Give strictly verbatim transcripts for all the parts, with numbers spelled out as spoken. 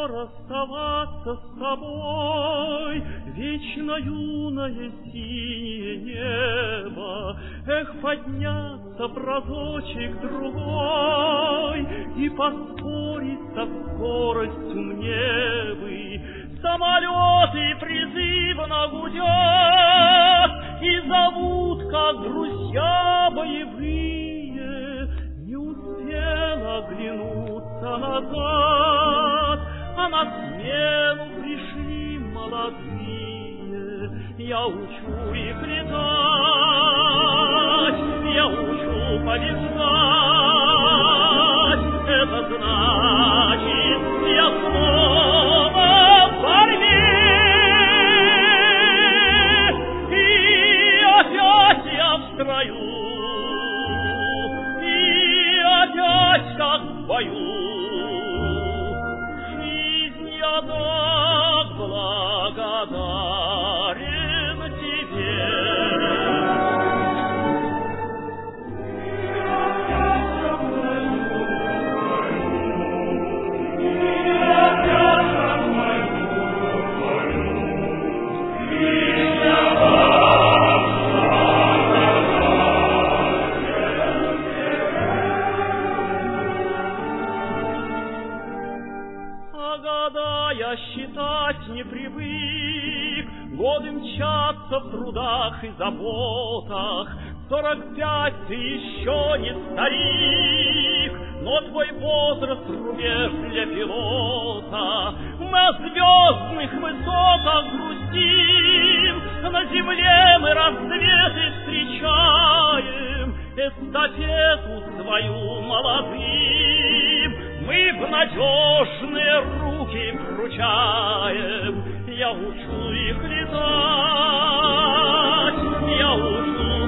расставаться с тобой, вечно юное синее небо. Эх, подняться в разочек другой и поспорить со скоростью мне бы. Самолеты призывно гудят и зовут, как друзья боевые. Не успела оглянуться назад, а на смену пришли молодые. Я учу их летать, я учу побеждать. Это значит, я снова в борьбе, и опять я в строю, и опять как в бою. Жизнь я так благодарен тебе. Я считать не привык, годы мчатся в трудах и заботах. Сорок пять ты еще не старик, но твой возраст рубеж для пилота. Мы о звездных высотах грустим, на земле мы рассветы встречаем, эстафету свою молодым мы в надежные руки вручаем. Я учу их летать, я учу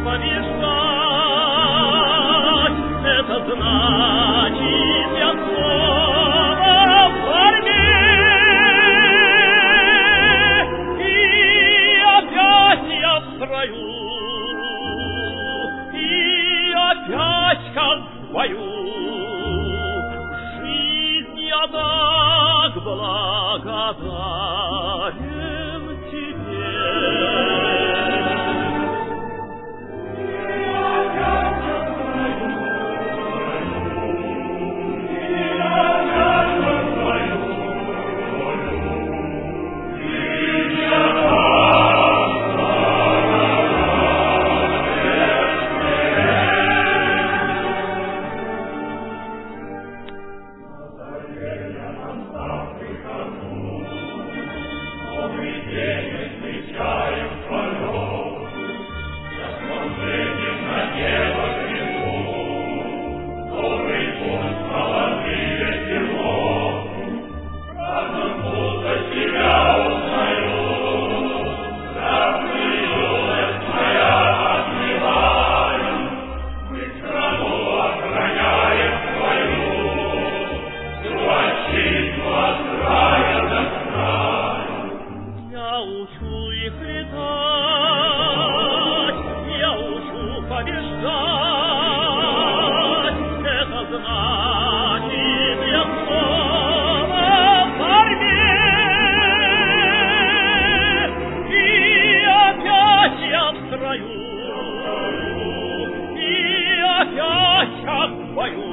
побеждать. Это значит, я снова в борьбе, и опять я в строю, и опять как в бою. Я так благодарен тебе. Бою.